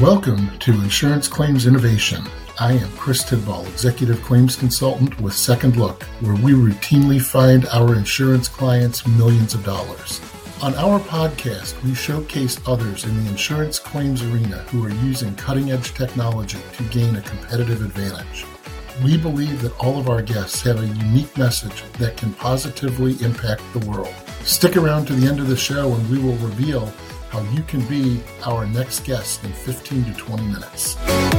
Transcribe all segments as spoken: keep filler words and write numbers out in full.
Welcome to Insurance Claims Innovation. I am Chris Tidball, Executive Claims Consultant with Second Look, where we routinely find our insurance clients millions of dollars. On our podcast, we showcase others in the insurance claims arena who are using cutting-edge technology to gain a competitive advantage. We believe that all of our guests have a unique message that can positively impact the world. Stick around to the end of the show and we will reveal how you can be our next guest in fifteen to twenty minutes.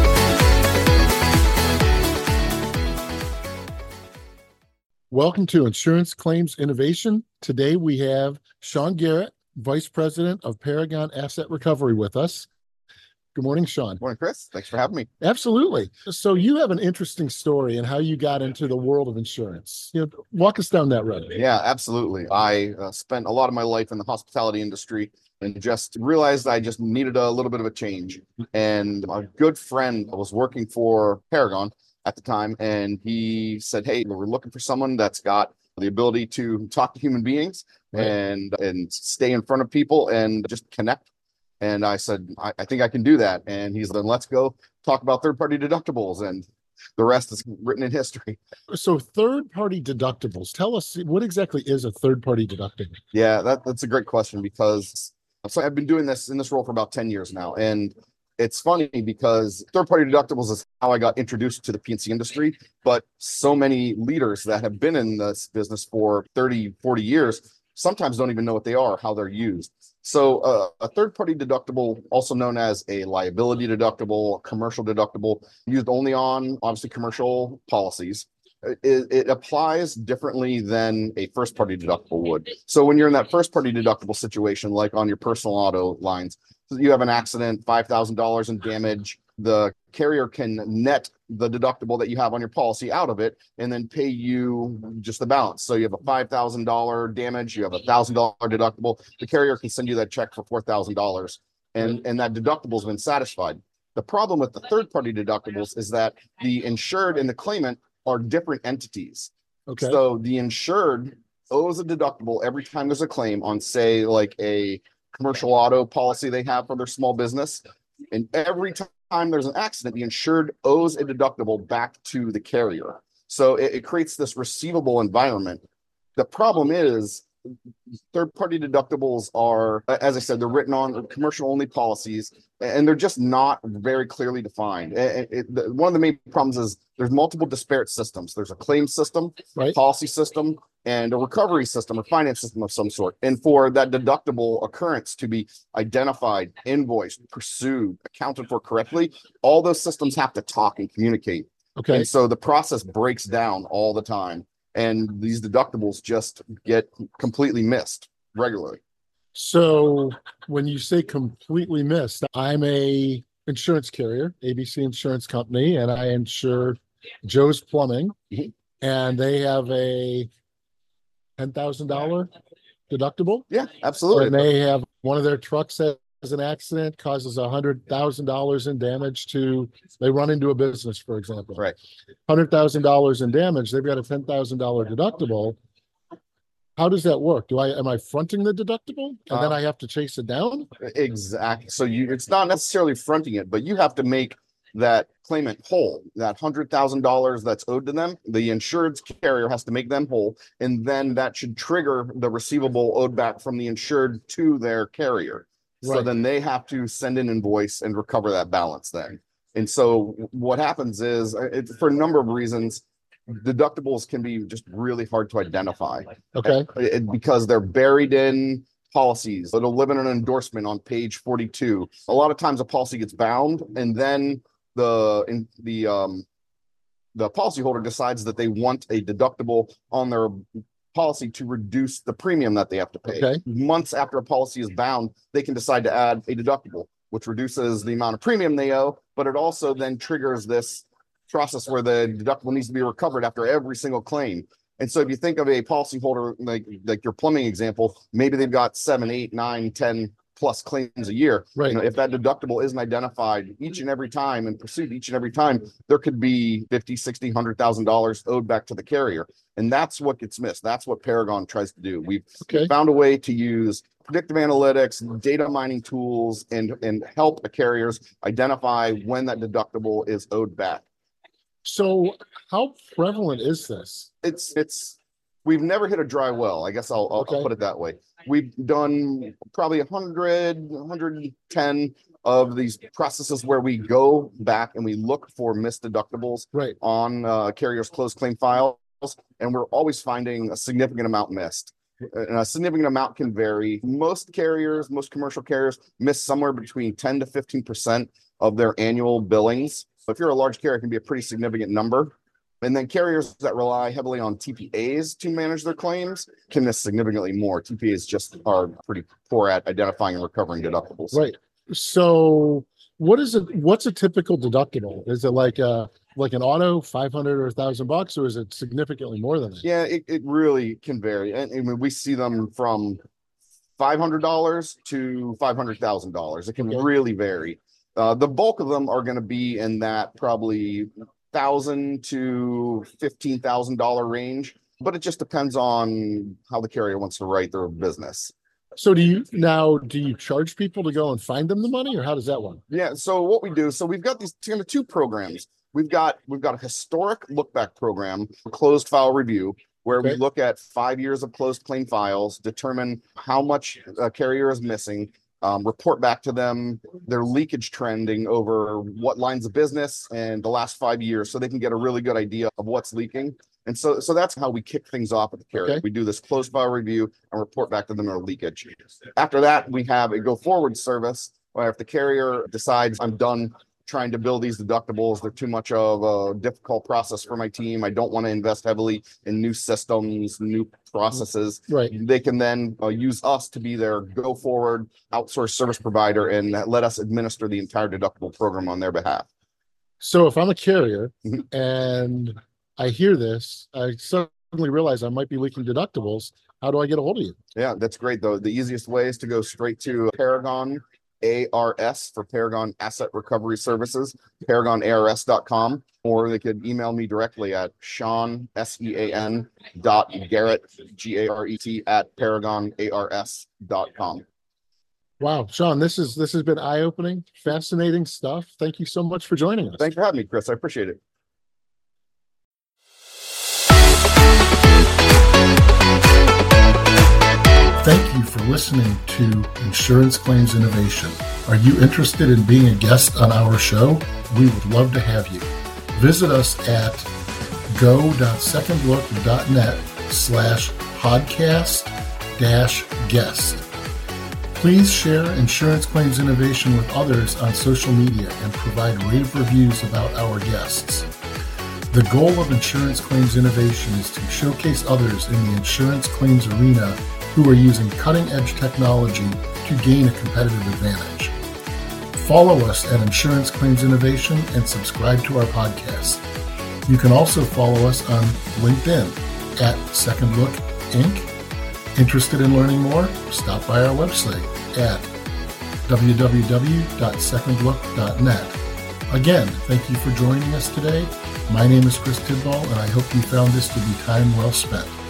Welcome to Insurance Claims Innovation. Today we have Sean Garrett, Vice President of Paragon Asset Recovery with us. Good morning, Sean. Morning, Chris. Thanks for having me. Absolutely. So you have an interesting story in how you got into the world of insurance. You know, walk us down that road. Yeah, absolutely. I uh, spent a lot of my life in the hospitality industry and just realized I just needed a little bit of a change. And a good friend was working for Paragon at the time, and he said, hey, we're looking for someone that's got the ability to talk to human beings right. and and stay in front of people and just connect. And I said, I, I think I can do that. And he's then let's go talk about third-party deductibles, and the rest is written in history. So third-party deductibles, tell us what exactly is a third-party deductible? Yeah, that, that's a great question, because so I've been doing this in this role for about ten years now. And it's funny because third-party deductibles is how I got introduced to the P and C industry. But so many leaders that have been in this business for thirty, forty years sometimes don't even know what they are, how they're used. So uh, a third-party deductible, also known as a liability deductible, commercial deductible, used only on, obviously, commercial policies. It, it applies differently than a first-party deductible would. So when you're in that first-party deductible situation, like on your personal auto lines, you have an accident, five thousand dollars in damage, the carrier can net the deductible that you have on your policy out of it and then pay you just the balance. So you have a five thousand dollars damage, you have a one thousand dollars deductible, the carrier can send you that check for four thousand dollars and, and that deductible has been satisfied. The problem with the third-party deductibles is that the insured and the claimant are different entities. Okay. So the insured owes a deductible every time there's a claim on, say, like a commercial auto policy they have for their small business. And every time there's an accident, the insured owes a deductible back to the carrier. So it, it creates this receivable environment. The problem is third-party deductibles are, as I said, they're written on commercial-only policies, and they're just not very clearly defined. It, it, the, one of the main problems is there's multiple disparate systems. There's a claim system, right. policy system, and a recovery system or finance system of some sort. And for that deductible occurrence to be identified, invoiced, pursued, accounted for correctly, all those systems have to talk and communicate. Okay. And so the process breaks down all the time. And these deductibles just get completely missed regularly. So when you say completely missed, I'm a insurance carrier, A B C Insurance Company, and I insure Joe's Plumbing, mm-hmm. and they have a ten thousand dollars deductible. Yeah, absolutely. And they have one of their trucks has an accident, causes one hundred thousand dollars in damage to, they run into a business, for example. Right. one hundred thousand dollars in damage, they've got a ten thousand dollars deductible. How does that work? Do I, am I fronting the deductible and um, then I have to chase it down? Exactly. So you, it's not necessarily fronting it, but you have to make that claimant whole. That one hundred thousand dollars that's owed to them, the insured carrier has to make them whole, and then that should trigger the receivable owed back from the insured to their carrier. Right. So then they have to send an invoice and recover that balance then. And so what happens is, it, for a number of reasons, deductibles can be just really hard to identify. Okay. It, it, because they're buried in policies. It'll live in an endorsement on page forty-two. A lot of times a policy gets bound, and then the in the um the policyholder decides that they want a deductible on their policy to reduce the premium that they have to pay. Okay. Months after a policy is bound, they can decide to add a deductible, which reduces the amount of premium they owe, but it also then triggers this process where the deductible needs to be recovered after every single claim. And so if you think of a policyholder, like like your plumbing example, maybe they've got seven, eight, nine, ten plus claims a year. Right. You know, if that deductible isn't identified each and every time and pursued each and every time, there could be fifty, sixty, one hundred thousand dollars owed back to the carrier. And that's what gets missed. That's what Paragon tries to do. We've okay. found a way to use predictive analytics, data mining tools, and, and help the carriers identify when that deductible is owed back. So how prevalent is this? It's, it's, we've never hit a dry well. I guess I'll, I'll, Okay. I'll put it that way. We've done probably one hundred, one hundred ten of these processes where we go back and we look for missed deductibles Right. on uh, carriers' closed claim files, and we're always finding a significant amount missed. And a significant amount can vary. Most carriers, most commercial carriers miss somewhere between ten to fifteen percent of their annual billings. So if you're a large carrier, it can be a pretty significant number. And then carriers that rely heavily on T P As to manage their claims can miss significantly more. T P As just are pretty poor at identifying and recovering deductibles. Right. So what is it? What's a typical deductible? Is it like a like an auto five hundred or a thousand bucks, or is it significantly more than that? Yeah, it, it really can vary. And, and we see them from five hundred dollars to five hundred thousand dollars. It can Okay. really vary. Uh, the bulk of them are going to be in that probably thousand to fifteen thousand dollar range, but it just depends on how the carrier wants to write their business. So do you now do you charge people to go and find them the money, or how does that work? Yeah. So what we do, so we've got these kind of two programs. We've got we've got a historic look back program, closed file review, where Okay. we look at five years of closed claim files, determine how much a carrier is missing, um, report back to them their leakage trending over what lines of business and the last five years, so they can get a really good idea of what's leaking. And so, so that's how we kick things off at the carrier. Okay. We do this closed file review and report back to them their leakage. After that, we have a go forward service where if the carrier decides I'm done trying to build these deductibles, they're too much of a difficult process for my team, I don't want to invest heavily in new systems, new processes, Right. they can then uh, use us to be their go forward outsourced service provider and let us administer the entire deductible program on their behalf. So if I'm a carrier Mhm. and I hear this, I suddenly realize I might be leaking deductibles. How do I get a hold of you? Yeah, that's great though. The easiest way is to go straight to Paragon A R S for Paragon Asset Recovery Services, paragon A R S dot com, or they could email me directly at Sean, S E A N dot Garrett, G A R E T at paragon A R S dot com. Wow, Sean, this is this has been eye-opening, fascinating stuff. Thank you so much for joining us. Thanks for having me, Chris. I appreciate it. Thank you for listening to Insurance Claims Innovation. Are you interested in being a guest on our show? We would love to have you. Visit us at go.secondlook.net slash podcast dash guest. Please share Insurance Claims Innovation with others on social media and provide rave reviews about our guests. The goal of Insurance Claims Innovation is to showcase others in the insurance claims arena who are using cutting-edge technology to gain a competitive advantage. Follow us at Insurance Claims Innovation and subscribe to our podcast. You can also follow us on LinkedIn at Second Look Incorporated. Interested in learning more? Stop by our website at w w w dot second look dot net. Again, thank you for joining us today. My name is Chris Tidball, and I hope you found this to be time well spent.